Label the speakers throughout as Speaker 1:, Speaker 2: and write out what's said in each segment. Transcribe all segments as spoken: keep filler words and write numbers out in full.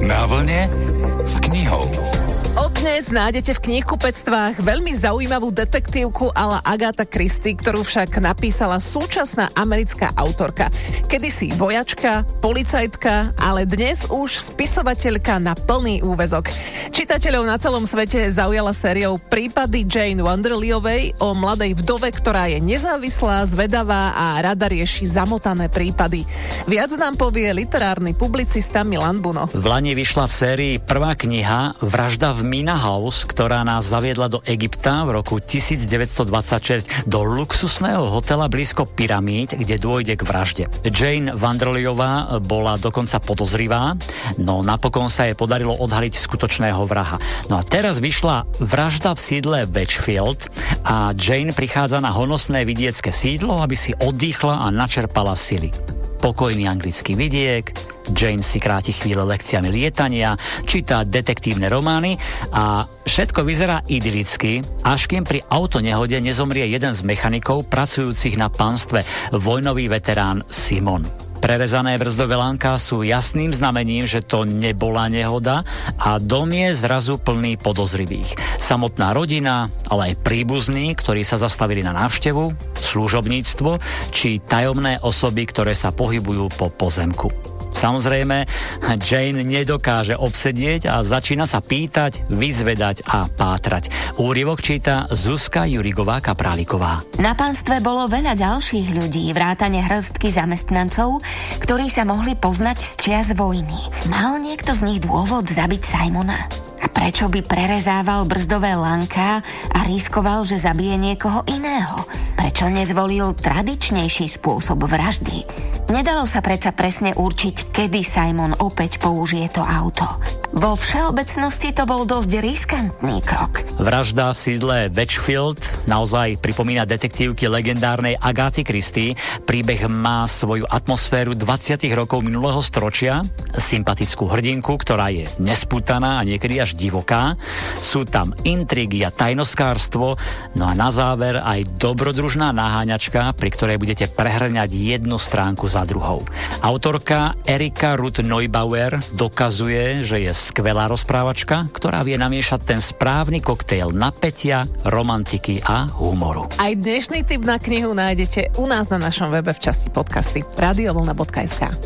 Speaker 1: Na vlne s knihou.
Speaker 2: Od dnes nájdete v knihkupectvách veľmi zaujímavú detektívku a la Agatha Christie, ktorú však napísala súčasná americká autorka. Kedysi vojačka, policajtka, ale dnes už spisovateľka na plný úväzok. Čitateľov na celom svete zaujala sériou Prípady Jane Wanderlyovej o mladej vdove, ktorá je nezávislá, zvedavá a rada rieši zamotané prípady. Viac nám povie literárny publicista Milan Buno.
Speaker 3: V lani vyšla v sérii prvá kniha Vražda v Mina House, ktorá nás zaviedla do Egypta v roku devätnásťstodvadsaťšesť do luxusného hotela blízko pyramíd, kde dôjde k vražde. Jane Wanderlyová bola dokonca podozrivá, no napokon sa jej podarilo odhaliť skutočného vraha. No a teraz vyšla Vražda v sídle Wedgfield a Jane prichádza na honosné vidiecké sídlo, aby si oddychla a načerpala sily. Pokojný anglický vidiek, Jane si kráti chvíle lekciami lietania, číta detektívne romány a všetko vyzerá idylicky, až kým pri autonehode nezomrie jeden z mechanikov pracujúcich na pánstve, vojnový veterán Simon. Prerezané brzdové lánka sú jasným znamením, že to nebola nehoda a dom je zrazu plný podozrivých. Samotná rodina, ale aj príbuzní, ktorí sa zastavili na návštevu, služobníctvo či tajomné osoby, ktoré sa pohybujú po pozemku. Samozrejme, Jane nedokáže obsedieť a začína sa pýtať, vyzvedať a pátrať. Úryvok číta Zuzka Jurigová-Kapráliková.
Speaker 4: Na pánstve bolo veľa ďalších ľudí, vrátane hrstky zamestnancov, ktorí sa mohli poznať z čias vojny. Mal niekto z nich dôvod zabiť Simona? A prečo by prerezával brzdové lanká a riskoval, že zabije niekoho iného? Prečo nezvolil tradičnejší spôsob vraždy? Nedalo sa predsa presne určiť, kedy Simon opäť použije to auto. Vo všeobecnosti to bol dosť riskantný krok.
Speaker 3: Vražda v sídle Wedgfield naozaj pripomína detektívky legendárnej Agathy Christie. Príbeh má svoju atmosféru dvadsiatych rokov minulého storočia, sympatickú hrdinku, ktorá je nespútaná a niekedy až divoká. Sú tam intrigy a tajnoskárstvo, no a na záver aj dobrodružná naháňačka, pri ktorej budete prehrňať jednu stránku za druhou. Autorka Erika Ruth Neubauer dokazuje, že je skvelá rozprávačka, ktorá vie namiešať ten správny koktejl napätia, romantiky a humoru.
Speaker 2: Aj dnešný tip na knihu nájdete u nás na našom webe v časti podcasty radiovlna bodka es ká.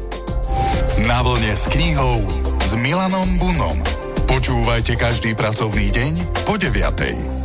Speaker 1: Na vlne s knihou s Milanom Bunom. Počúvajte každý pracovný deň po deviatej.